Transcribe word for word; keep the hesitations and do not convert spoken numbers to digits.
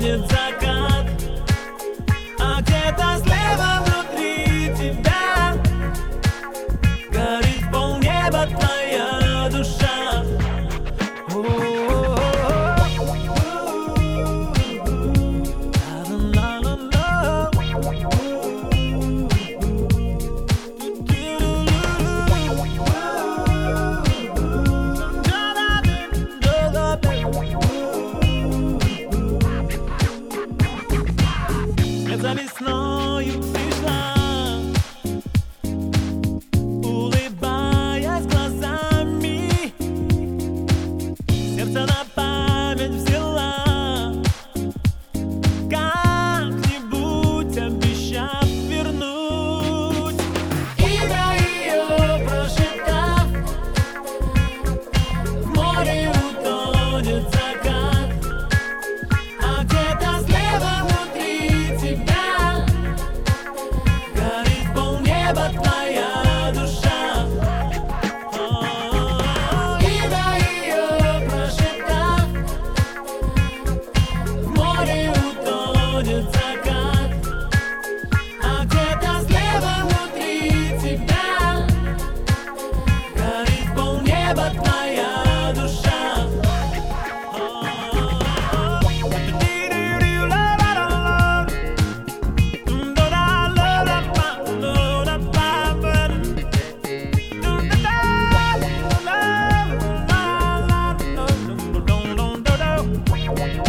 уходит закат, а где-то слева внутри тебя горит полнеба твоя душа. За весною пришла, улыбаясь глазами, сердце на память взяла, как-нибудь обещав вернуть. Имя ее прошептав, в море утонет закат, а где-то слева внутри тебя горит полнеба твоя душа. Имя ее прошептав, в море утонет закат, а где-то слева внутри тебя горит полнеба твоя душа. We'll be right back.